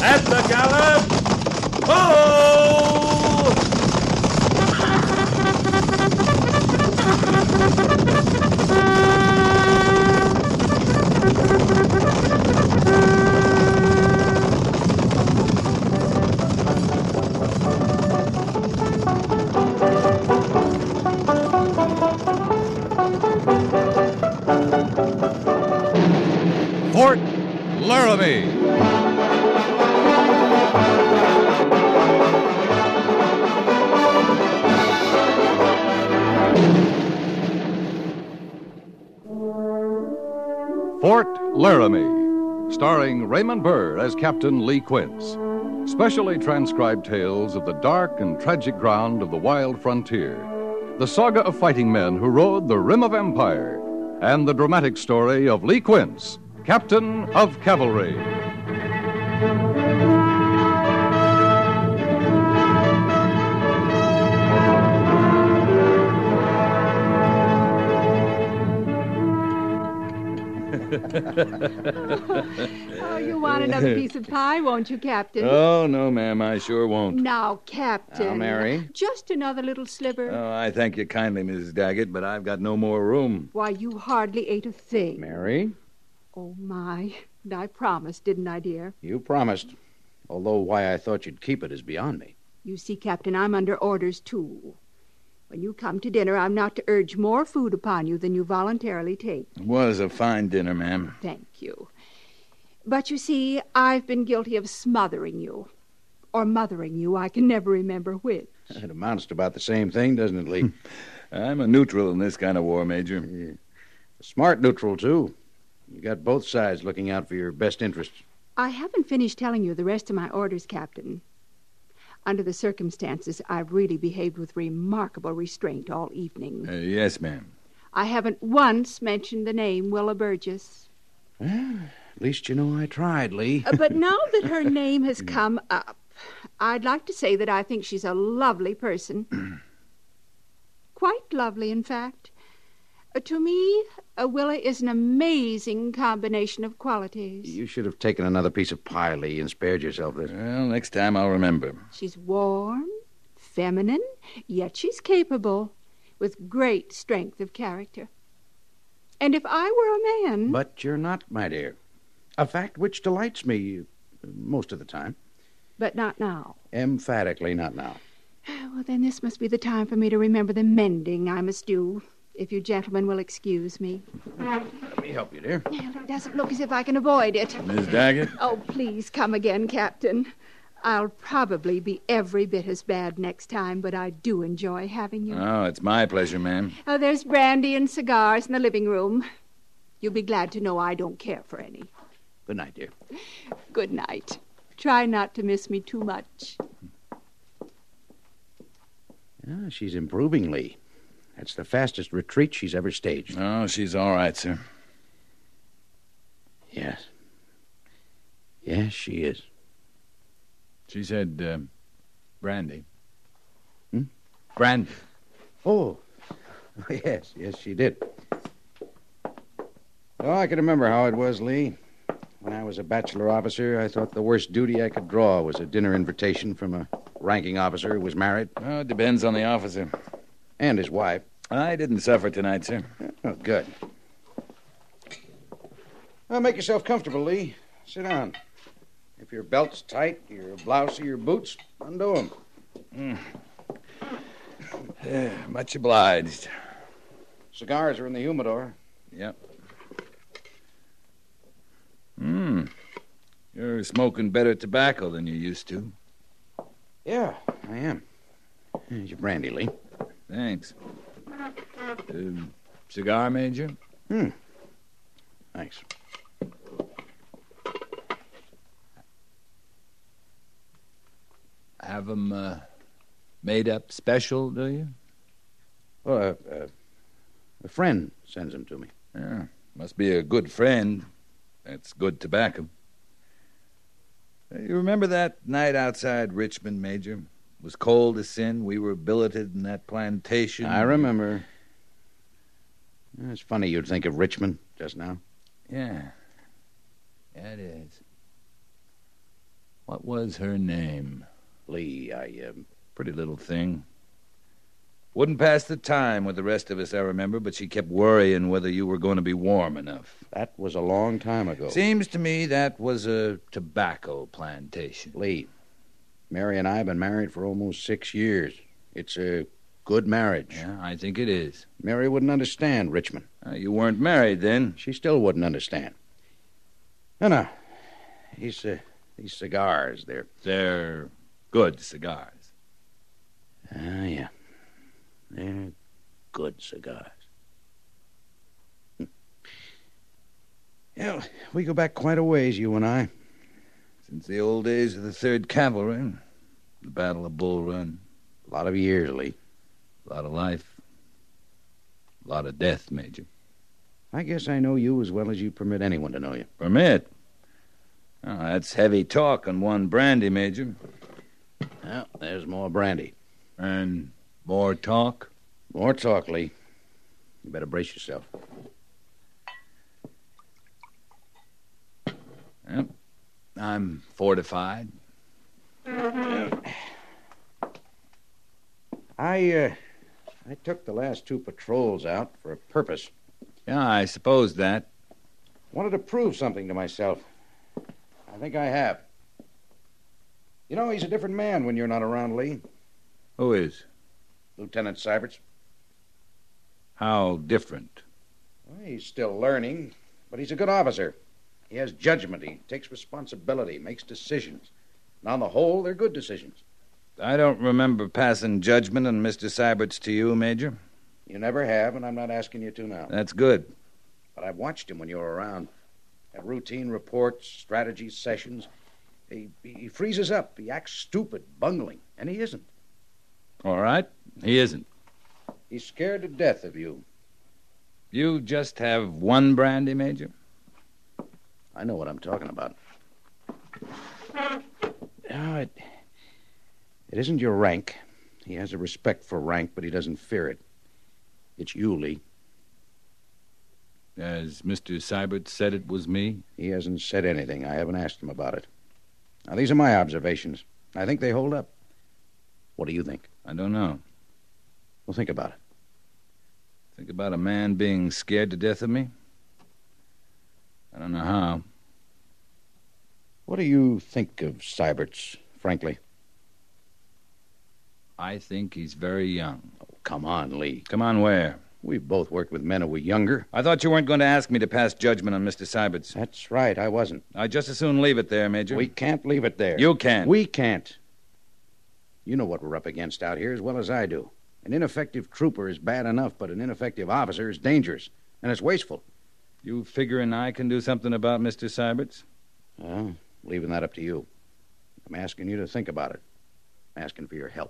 At the gallop! Ho! Fort Laramie. Fort Laramie, starring Raymond Burr as Captain Lee Quince. Specially transcribed tales of the dark and tragic ground of the wild frontier. The saga of fighting men who rode the rim of empire. And the dramatic story of Lee Quince, Captain of Cavalry. Oh, you want another piece of pie, won't you, Captain? Oh, no, ma'am, I sure won't. Now, Captain. Now, Mary. Just another little sliver. Oh, I thank you kindly, Mrs. Daggett, but I've got no more room. Why, you hardly ate a thing. Mary, Oh, my. And I promised, didn't I, dear? you promised. Although why I thought you'd keep it is beyond me. You see, Captain, I'm under orders, too. When you come to dinner, I'm not to urge more food upon you than you voluntarily take. It was a fine dinner, ma'am. Thank you. But you see, I've been guilty of smothering you. Or mothering you. I can never remember which. It amounts to about the same thing, doesn't it, Lee? I'm a neutral in this kind of war, Major. A smart neutral, too. You got both sides looking out for your best interests. I haven't finished telling you the rest of my orders, Captain. Under the circumstances, I've really behaved with remarkable restraint all evening. Yes, ma'am. I haven't once mentioned the name Willa Burgess. Well, at least you know I tried, Lee. But now that her name has come up, I'd like to say that I think she's a lovely person. Quite lovely, in fact. To me, Willa is an amazing combination of qualities. You should have taken another piece of pie, Lee, and spared yourself this. Well, next time I'll remember. She's warm, feminine, yet she's capable, with great strength of character. And if I were a man... But you're not, my dear. A fact which delights me most of the time. But not now. Emphatically not now. Well, then this must be the time for me to remember the mending I must do, if you gentlemen will excuse me. Let me help you, dear. It doesn't look as if I can avoid it. Miss Daggett? Oh, please come again, Captain. I'll probably be every bit as bad next time, but I do enjoy having you. Oh, it's my pleasure, ma'am. Oh, there's brandy and cigars in the living room. You'll be glad to know I don't care for any. Good night, dear. Good night. Try not to miss me too much. Yeah, she's improving, Lee. That's the fastest retreat she's ever staged. Oh, she's all right, sir. Yes. Yes, she is. She said, brandy. Hmm? Brandy. Oh, yes, she did. Oh, I can remember how it was, Lee. When I was a bachelor officer, I thought the worst duty I could draw was a dinner invitation from a ranking officer who was married. Oh, it depends on the officer. And his wife. I didn't suffer tonight, sir. Oh, good. Well, make yourself comfortable, Lee. Sit down. If your belt's tight, your blouse or your boots, undo them. Much obliged. Cigars are in the humidor. Yep. You're smoking better tobacco than you used to. Yeah, I am. Here's your brandy, Lee. Thanks. Cigar, Major? Thanks. Have 'em made up special, do you? Well, a friend sends them to me. Yeah, must be a good friend. That's good tobacco. You remember that night outside Richmond, Major? It was cold as sin. We were billeted in that plantation. I remember. It's funny you'd think of Richmond just now. Yeah. Yeah, it is. What was her name? Lee, Pretty little thing. Wouldn't pass the time with the rest of us, I remember, but she kept worrying whether you were going to be warm enough. That was a long time ago. Seems to me that was a tobacco plantation. Lee, Mary and I have been married for almost 6 years. It's a good marriage. Yeah, I think it is. Mary wouldn't understand Richmond. You weren't married then. She still wouldn't understand. No. These cigars, They're good cigars. Yeah. They're good cigars. Yeah, we go back quite a ways, you and I. Since the old days of the 3rd Cavalry, the Battle of Bull Run. A lot of years, Lee. A lot of life. A lot of death, Major. I guess I know you as well as you permit anyone to know you. Permit? Oh, that's heavy talk on one brandy, Major. Well, there's more brandy. And more talk? More talk, Lee. You better brace yourself. Yep. I'm fortified. I took the last 2 patrols out for a purpose. Yeah, I suppose that. Wanted to prove something to myself. I think I have. You know, he's a different man when you're not around, Lee. Who is? Lieutenant Syberts. How different? Well, he's still learning, but he's a good officer. He has judgment. He takes responsibility, makes decisions. And on the whole, they're good decisions. I don't remember passing judgment on Mr. Syberts to you, Major. You never have, and I'm not asking you to now. That's good. But I've watched him when you were around. Had routine reports, strategy sessions. He freezes up. He acts stupid, bungling, and he isn't. All right, he isn't. He's scared to death of you. You just have one brandy, Major? I know what I'm talking about. No, it isn't your rank. He has a respect for rank, but he doesn't fear it. It's you, Lee. As Mr. Syberts said it was me? He hasn't said anything. I haven't asked him about it. Now, these are my observations. I think they hold up. What do you think? I don't know. Well, think about it. Think about a man being scared to death of me? I don't know how. What do you think of Syberts, frankly? I think he's very young. Oh, come on, Lee. Come on, where? We've both worked with men who were younger. I thought you weren't going to ask me to pass judgment on Mr. Syberts. That's right, I wasn't. I'd just as soon leave it there, Major. We can't leave it there. You can't. We can't. You know what we're up against out here as well as I do. An ineffective trooper is bad enough, but an ineffective officer is dangerous, and it's wasteful. You figuring I can do something about Mr. Syberts? Well, leaving that up to you. I'm asking you to think about it. I'm asking for your help.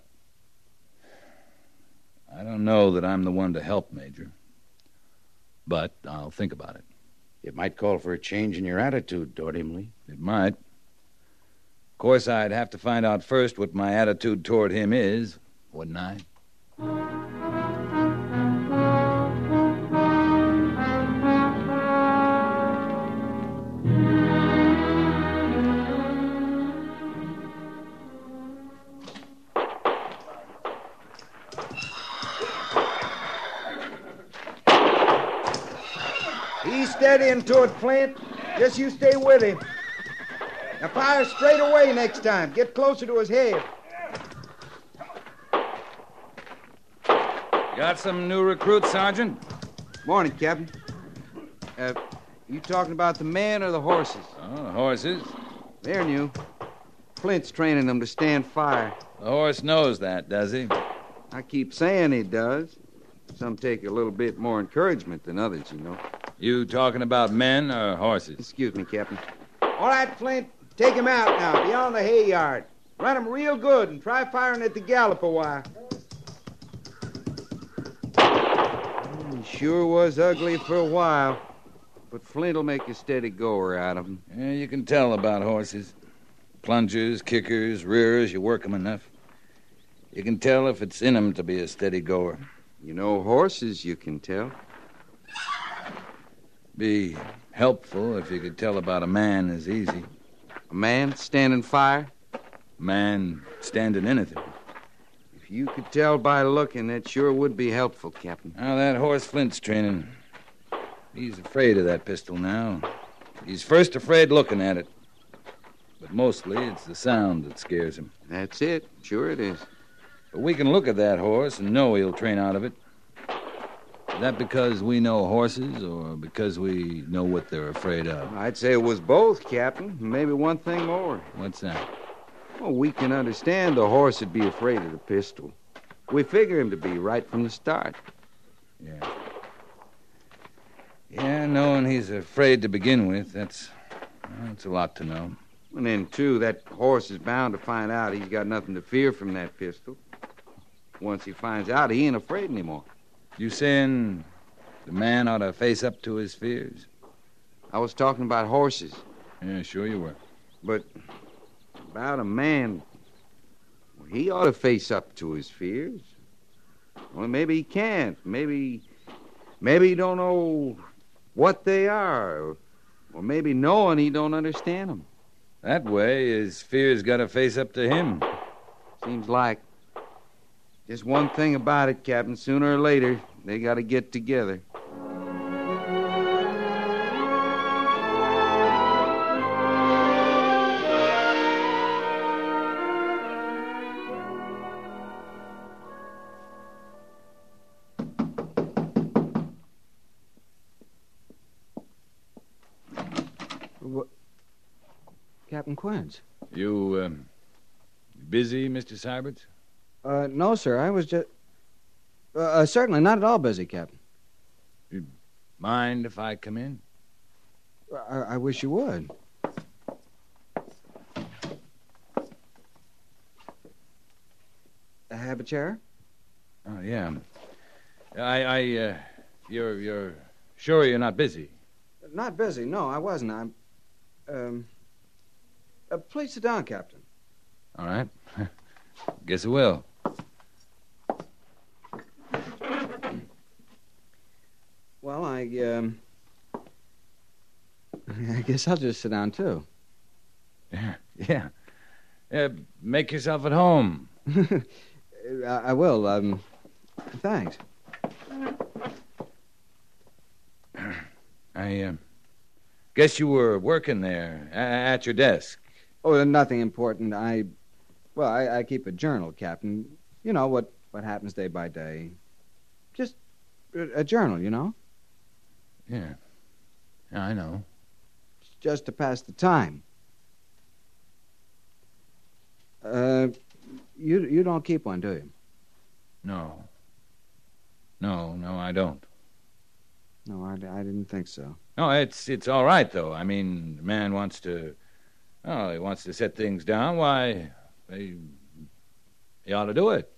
I don't know that I'm the one to help, Major. But I'll think about it. It might call for a change in your attitude toward him, Lee. It might. Of course, I'd have to find out first what my attitude toward him is, wouldn't I? He's steadying toward Flint. Just you stay with him. Now fire straight away next time. Get closer to his head. Got some new recruits, Sergeant? Morning, Captain. You talking about the men or the horses? Oh, the horses. They're new. Flint's training them to stand fire. The horse knows that, does he? I keep saying he does. Some take a little bit more encouragement than others, you know. You talking about men or horses? Excuse me, Captain. All right, Flint. Take him out now, beyond the hay yard. Run him real good and try firing at the gallop a while. He sure was ugly for a while. But Flint'll make a steady goer out of him. Yeah, you can tell about horses. Plungers, kickers, rearers, you work 'em enough. You can tell if it's in 'em to be a steady goer. You know horses, you can tell. Be helpful if you could tell about a man as easy. A man standing fire? Man standing anything. If you could tell by looking, that sure would be helpful, Captain. Now, that horse Flint's training. He's afraid of that pistol now. He's first afraid looking at it. But mostly it's the sound that scares him. That's it. Sure it is. But we can look at that horse and know he'll train out of it. Is that because we know horses or because we know what they're afraid of? I'd say it was both, Captain. Maybe one thing more. What's that? Well, we can understand the horse would be afraid of the pistol. We figure him to be right from the start. Yeah. Yeah, knowing he's afraid to begin with, that's a lot to know. And then, too, that horse is bound to find out he's got nothing to fear from that pistol. Once he finds out, he ain't afraid anymore. You saying the man ought to face up to his fears? I was talking about horses. Yeah, sure you were. But about a man, well, he ought to face up to his fears. Well, maybe he can't. Maybe he don't know what they are. Or maybe knowing he don't understand them. That way, his fears got to face up to him. Seems like. Just one thing about it, Captain. Sooner or later, they got to get together. Captain Quince. You, busy, Mr. Syberts? No, sir. I was just... certainly not at all busy, Captain. You mind if I come in? I wish you would. Have a chair? Oh, yeah. You're sure you're not busy? Not busy. No, I wasn't. Please sit down, Captain. All right. Guess I will. Well, I guess I'll just sit down, too. Yeah. Make yourself at home. I will. Thanks. I guess you were working there at your desk. Oh, nothing important. I keep a journal, Captain. You know, what happens day by day. Just a journal, you know? Yeah, I know. It's just to pass the time. You don't keep one, do you? No, I don't. No, I didn't think so. No, it's all right, though. I mean, the man wants to... Oh, he wants to set things down. Why, he ought to do it.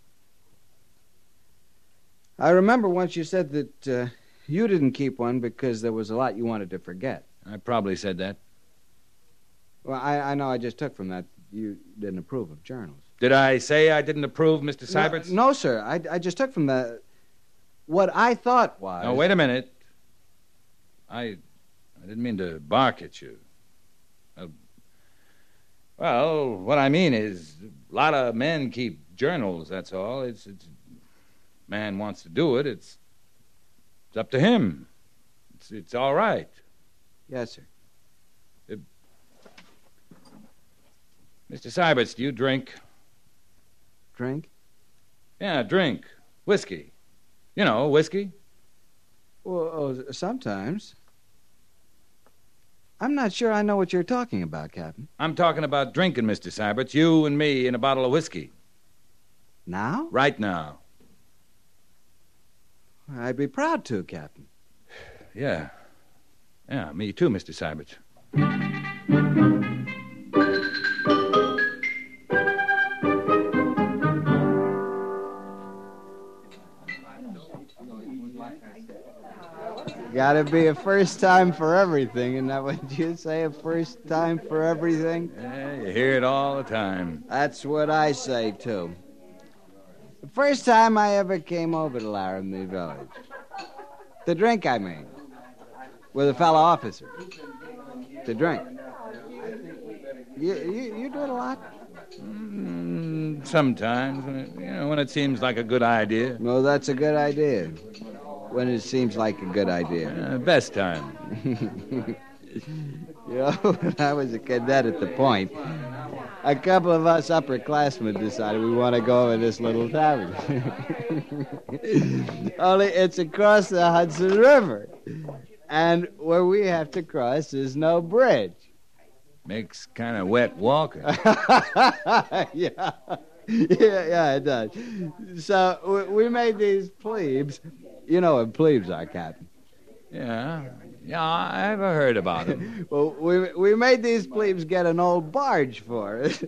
I remember once you said that you didn't keep one because there was a lot you wanted to forget. I probably said that. Well, I know I just took from that you didn't approve of journals. Did I say I didn't approve, Mr. Syberts? No, sir. I just took from that what I thought was... No, wait a minute. I didn't mean to bark at you. Well, what I mean is, a lot of men keep journals, that's all. It's man wants to do it, it's up to him. It's all right. Yes, sir. Mr. Syberts, do you drink? Drink? Yeah, drink. Whiskey. You know, whiskey. Well, sometimes. I'm not sure I know what you're talking about, Captain. I'm talking about drinking, Mr. Syberts. You and me in a bottle of whiskey. Now? Right now. I'd be proud to, Captain. Yeah. Yeah, me too, Mr. Syberts. Gotta be a first time for everything, isn't that what you say? A first time for everything? Yeah, you hear it all the time. That's what I say, too. The first time I ever came over to Laramie Village. To drink, I mean. With a fellow officer. To drink. You do it a lot? Sometimes, when it seems like a good idea. No, that's a good idea. When it seems like a good idea. Best time. When I was a cadet at the Point, a couple of us upperclassmen decided we want to go over this little tavern. Only it's across the Hudson River. And where we have to cross is no bridge. Makes kind of wet walking. Yeah, it does. So we made these plebes. You know what plebes are, Captain. Yeah, I've heard about it. Well, we made these plebes get an old barge for us.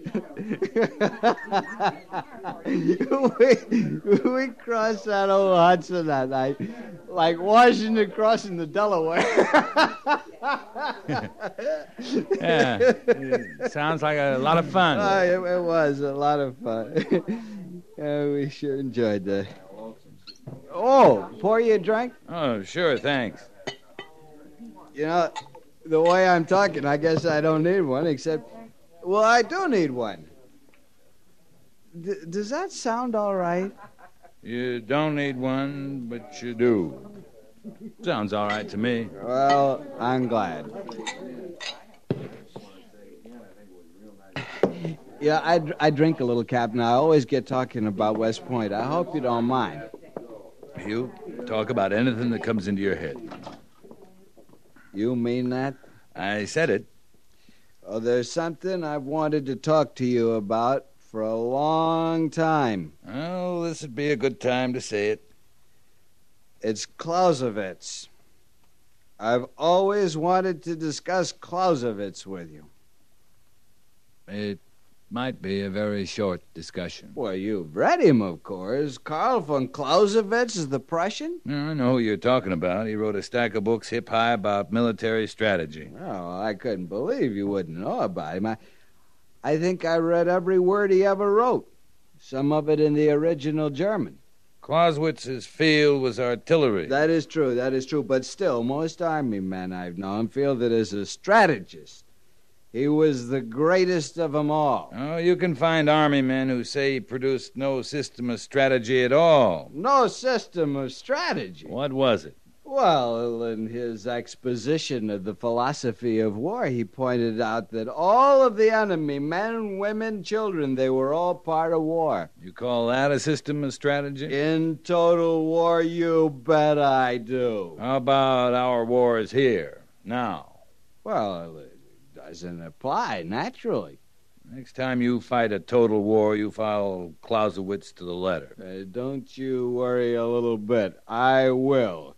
we crossed that old Hudson that night, like Washington crossing the Delaware. Yeah, it sounds like a lot of fun. It was a lot of fun. We sure enjoyed that. Oh, pour you a drink? Oh, sure, thanks. The way I'm talking, I guess I don't need one, except, well, I do need one. Does that sound all right? You don't need one, but you do. Sounds all right to me. Well, I'm glad. Yeah, I drink a little, Captain. I always get talking about West Point. I hope you don't mind. You talk about anything that comes into your head. You mean that? I said it. Oh, there's something I've wanted to talk to you about for a long time. Oh, this would be a good time to say it. It's Clausewitz. I've always wanted to discuss Clausewitz with you. It might be a very short discussion. Well, you've read him, of course. Karl von Clausewitz is the Prussian? I know who you're talking about. He wrote a stack of books hip high about military strategy. Oh, I couldn't believe you wouldn't know about him. I think I read every word he ever wrote, some of it in the original German. Clausewitz's field was artillery. That is true. But still, most army men I've known feel that as a strategist, he was the greatest of them all. Oh, you can find army men who say he produced no system of strategy at all. No system of strategy? What was it? Well, in his exposition of the philosophy of war, he pointed out that all of the enemy, men, women, children, they were all part of war. You call that a system of strategy? In total war, you bet I do. How about our wars here, now? Well, it doesn't apply, naturally. Next time you fight a total war, you follow Clausewitz to the letter. Don't you worry a little bit. I will.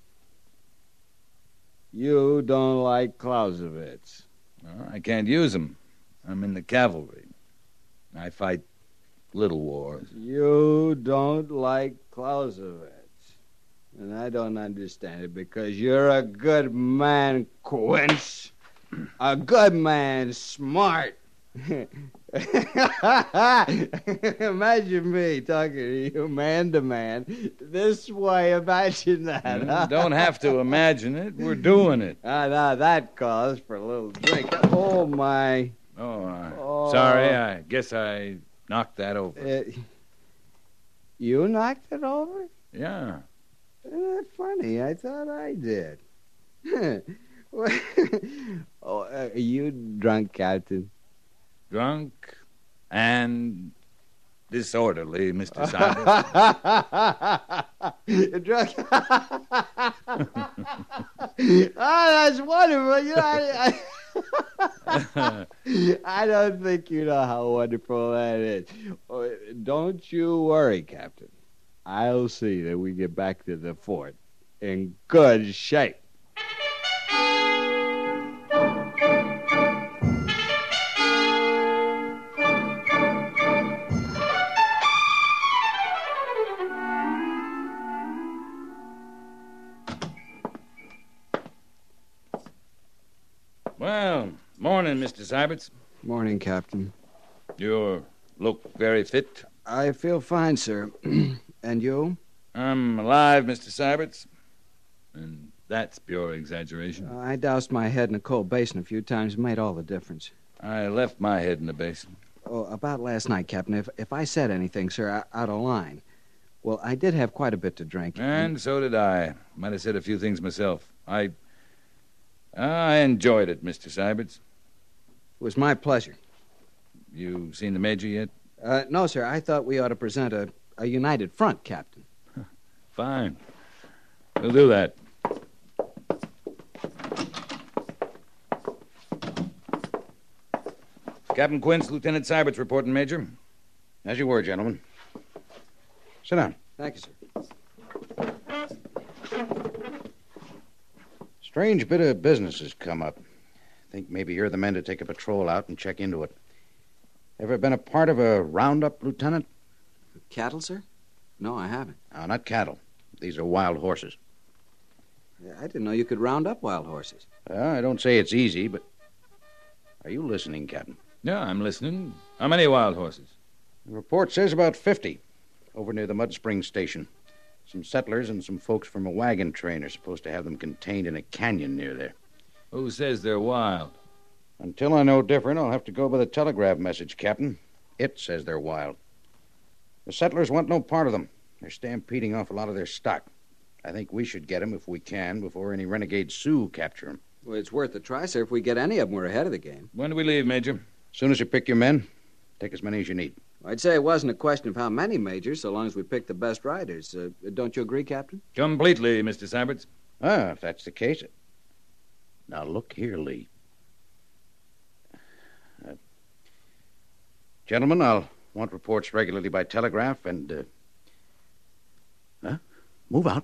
You don't like Clausewitz. Well, I can't use him. I'm in the cavalry. I fight little wars. You don't like Clausewitz. And I don't understand it because you're a good man, Quince. A good man, smart. Imagine me talking to you man to man this way. Imagine that. You don't have to imagine it. We're doing it. Now that calls for a little drink. Oh, my. Sorry. I guess I knocked that over. You knocked it over? Yeah. Isn't that funny? I thought I did. Are you drunk, Captain? Drunk and disorderly, Mr. You're drunk. That's wonderful. I don't think you know how wonderful that is. Don't you worry, Captain. I'll see that we get back to the fort in good shape. Well, morning, Mr. Syberts. Morning, Captain. You look very fit. I feel fine, sir. And you? I'm alive, Mr. Syberts. And that's pure exaggeration. I doused my head in a cold basin a few times. It made all the difference. I left my head in the basin. Oh, about last night, Captain. If I said anything, sir, out of line. Well, I did have quite a bit to drink. And so did I. Might have said a few things myself. I enjoyed it, Mr. Syberts. It was my pleasure. You seen the Major yet? No, sir. I thought we ought to present a united front, Captain. Fine. We'll do that. Captain Quince, Lieutenant Syberts reporting, Major. As you were, gentlemen. Sit down. Thank you, sir. Strange bit of business has come up. Think maybe you're the men to take a patrol out and check into it. Ever been a part of a roundup, Lieutenant? Cattle, sir? No, I haven't. No, not cattle. These are wild horses. I didn't know you could round up wild horses. I don't say it's easy, but... Are you listening, Captain? Yeah, I'm listening. How many wild horses? The report says about 50 over near the Mud Spring station. Some settlers and some folks from a wagon train are supposed to have them contained in a canyon near there. Who says they're wild? Until I know different, I'll have to go by the telegraph message, Captain. It says they're wild. The settlers want no part of them. They're stampeding off a lot of their stock. I think we should get them if we can before any renegade Sioux capture them. Well, it's worth a try, sir. If we get any of them, we're ahead of the game. When do we leave, Major? As soon as you pick your men, take as many as you need. I'd say it wasn't a question of how many, Major, so long as we picked the best riders. Don't you agree, Captain? Completely, Mr. Syberts. If that's the case. Now, look here, Lee. Gentlemen, I'll want reports regularly by telegraph and, move out.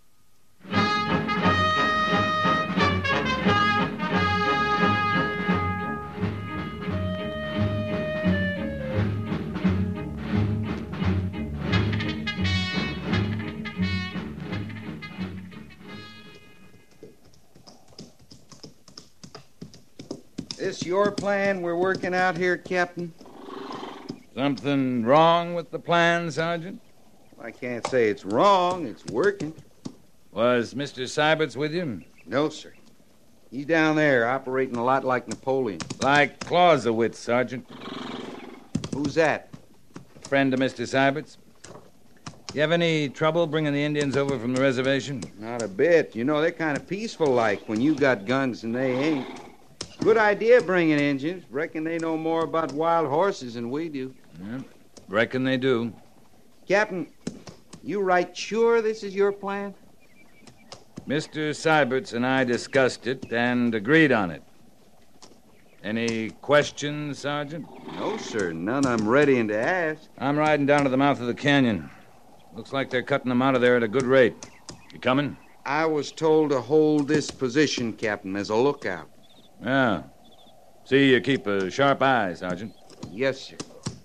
This your plan we're working out here, Captain? Something wrong with the plan, Sergeant? I can't say it's wrong. It's working. Was Mr. Syberts with you? No, sir. He's down there operating a lot like Napoleon. Like Clausewitz, Sergeant. Who's that? Friend of Mr. Syberts. You have any trouble bringing the Indians over from the reservation? Not a bit. You know, they're kind of peaceful like when you got guns and they ain't. Good idea bringing Indians. Reckon they know more about wild horses than we do. Yeah, reckon they do. Captain, you right sure this is your plan? Mr. Syberts and I discussed it and agreed on it. Any questions, Sergeant? No, sir. None I'm readying to ask. I'm riding down to the mouth of the canyon. Looks like they're cutting them out of there at a good rate. You coming? I was told to hold this position, Captain, as a lookout. Yeah. See you keep a sharp eye, Sergeant. Yes, sir.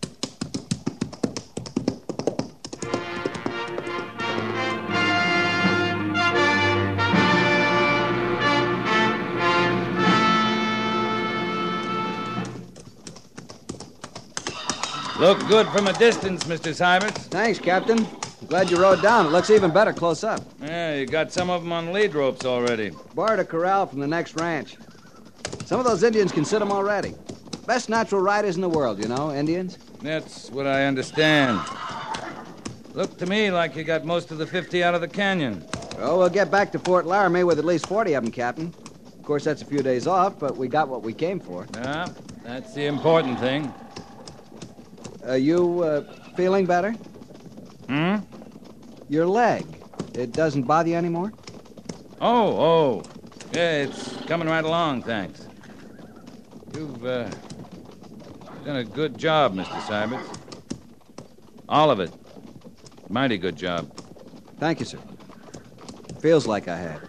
Look good from a distance, Mr. Syberts. Thanks, Captain. Glad you rode down. It looks even better close up. Yeah, you got some of them on lead ropes already. Borrowed a corral from the next ranch. Some of those Indians can sit 'em already. Best natural riders in the world, you know, Indians. That's what I understand. Looked to me like you got most of the 50 out of the canyon. Well, we'll get back to Fort Laramie with at least 40 of them, Captain. Of course, that's a few days off, but we got what we came for. Yeah, that's the important thing. You feeling better? Hmm? Your leg. It doesn't bother you anymore? Oh. Yeah, it's coming right along, thanks. You've done a good job, Mr. Syberts. All of it. Mighty good job. Thank you, sir. Feels like I had.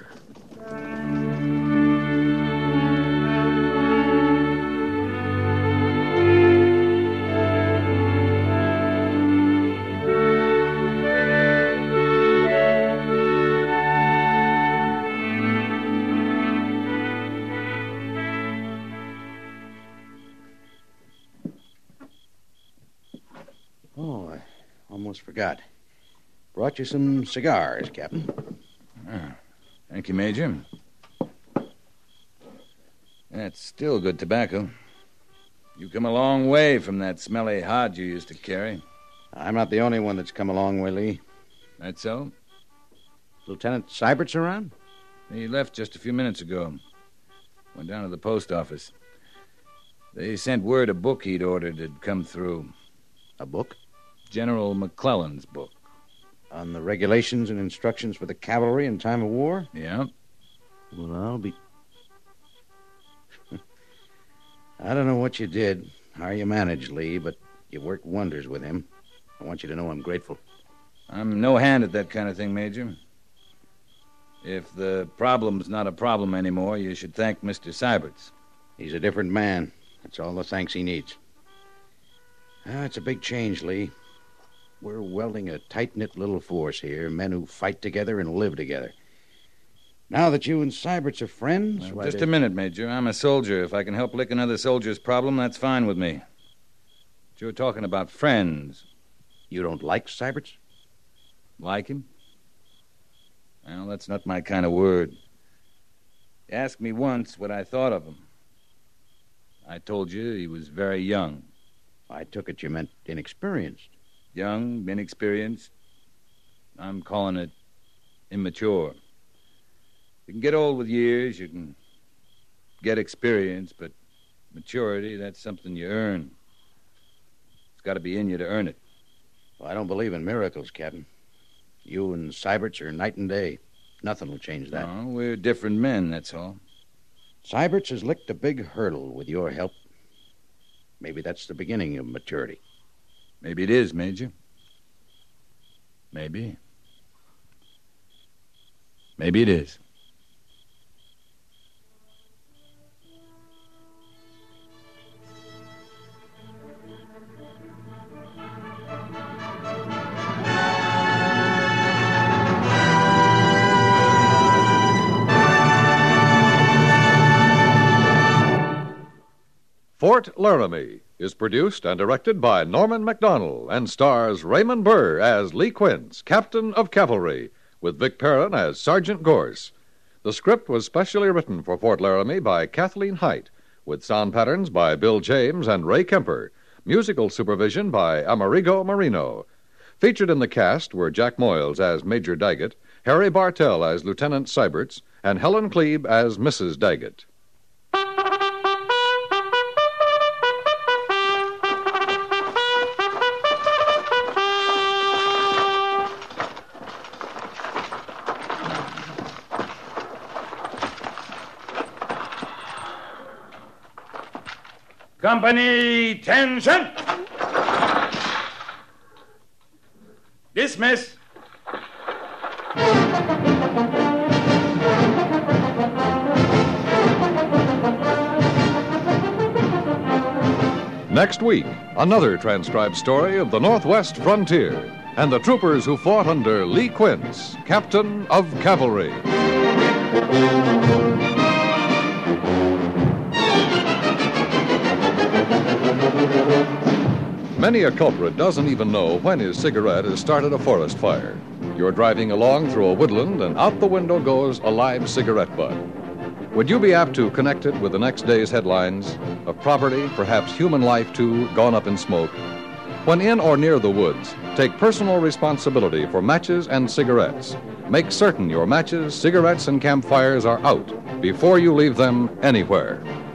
Oh, I almost forgot. Brought you some cigars, Captain. Thank you, Major. That's still good tobacco. You come a long way from that smelly hod you used to carry. I'm not the only one that's come a long way, Lee. That so? Lieutenant Seibert's around? He left just a few minutes ago. Went down to the post office. They sent word a book he'd ordered had come through. A book? General McClellan's book. On the regulations and instructions for the cavalry in time of war? Yeah. Well, I'll be... I don't know what you did, how you managed, Lee, but you worked wonders with him. I want you to know I'm grateful. I'm no hand at that kind of thing, Major. If the problem's not a problem anymore, you should thank Mr. Seiberts. He's a different man. That's all the thanks he needs. It's a big change, Lee. We're welding a tight-knit little force here, men who fight together and live together. Now that you and Seiberts are friends... Well, just a minute, Major. I'm a soldier. If I can help lick another soldier's problem, that's fine with me. But you're talking about friends. You don't like Seiberts? Like him? Well, that's not my kind of word. You asked me once what I thought of him. I told you he was very young. I took it you meant inexperienced. Young, inexperienced. I'm calling it immature. You can get old with years, you can get experience, but maturity, that's something you earn. It's got to be in you to earn it. Well, I don't believe in miracles, Captain. You and Seiberts are night and day. Nothing will change that. No, we're different men, that's all. Seiberts has licked a big hurdle with your help. Maybe that's the beginning of maturity. Maybe it is, Major. Maybe. Maybe it is. Fort Laramie is produced and directed by Norman MacDonald and stars Raymond Burr as Lee Quince, Captain of Cavalry, with Vic Perrin as Sergeant Gorse. The script was specially written for Fort Laramie by Kathleen Height, with sound patterns by Bill James and Ray Kemper, musical supervision by Amerigo Marino. Featured in the cast were Jack Moyles as Major Daggett, Harry Bartell as Lieutenant Seiberts, and Helen Klebe as Mrs. Daggett. Company, tension! Dismiss! Next week, another transcribed story of the Northwest frontier and the troopers who fought under Lee Quince, Captain of Cavalry. Many a culprit doesn't even know when his cigarette has started a forest fire. You're driving along through a woodland and out the window goes a live cigarette butt. Would you be apt to connect it with the next day's headlines of property, perhaps human life too, gone up in smoke? When in or near the woods, take personal responsibility for matches and cigarettes. Make certain your matches, cigarettes, and campfires are out before you leave them anywhere.